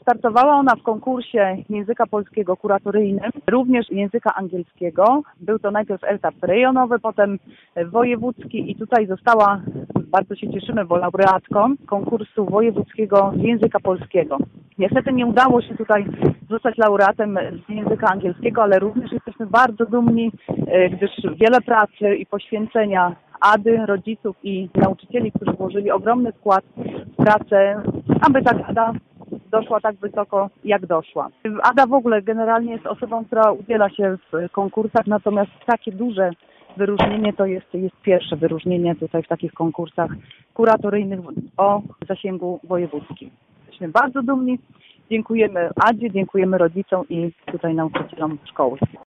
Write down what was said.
Wystartowała ona w konkursie języka polskiego kuratoryjnym, również języka angielskiego. Był to najpierw etap rejonowy, potem wojewódzki i tutaj została, bardzo się cieszymy, bo laureatką konkursu wojewódzkiego z języka polskiego. Niestety nie udało się tutaj zostać laureatem z języka angielskiego, ale również jesteśmy bardzo dumni, gdyż wiele pracy i poświęcenia Ady, rodziców i nauczycieli, którzy włożyli ogromny wkład w pracę, aby ta Ada doszła tak wysoko, jak doszła. Ada w ogóle generalnie jest osobą, która udziela się w konkursach, natomiast takie duże wyróżnienie to jest pierwsze wyróżnienie tutaj w takich konkursach kuratoryjnych o zasięgu wojewódzkim. Jesteśmy bardzo dumni, dziękujemy Adzie, dziękujemy rodzicom i tutaj nauczycielom szkoły.